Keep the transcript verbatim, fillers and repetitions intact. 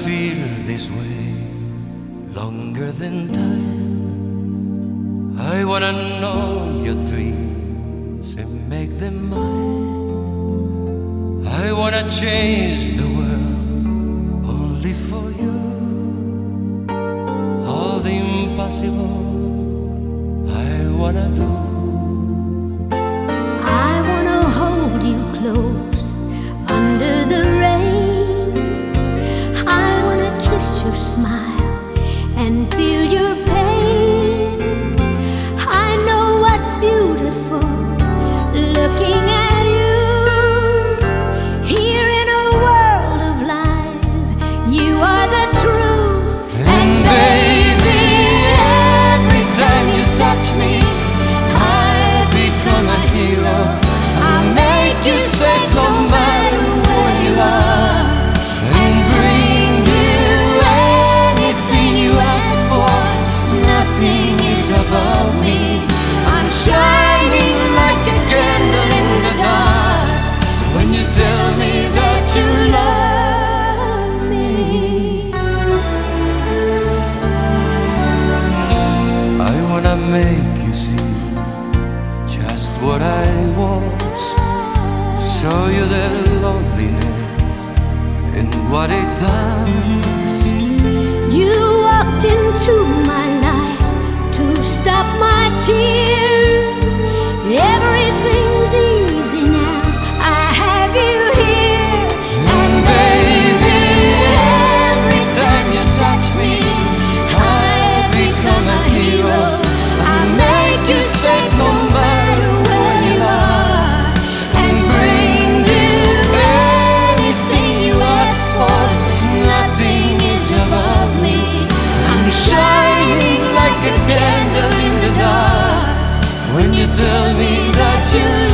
feel this way longer than time. I wanna know your dreams and make them mine. I wanna change the world only for you. All the impossible I wanna do. I wanna hold you close under the rain. I wanna kiss your smile and feel your pain. I know what's beautiful looking at you. Here in a world of lies, you are the truth. And baby, every time you touch me, I become a hero. I make you safe no matter where you are, and bring you anything you ask for. Nothing is above me. I'm shining like a candle in the dark when you tell me that you love me. I wanna make you see just what I was, show you the loneliness and what it does. You walked into my life to stop my tears. Everything's easy now, I have you here. And baby, every time you touch me, I become a hero. I make you safe no matter where you are, and bring you anything you ask for. Nothing is above me. I'm shining like a candle in the dark when you tell me that you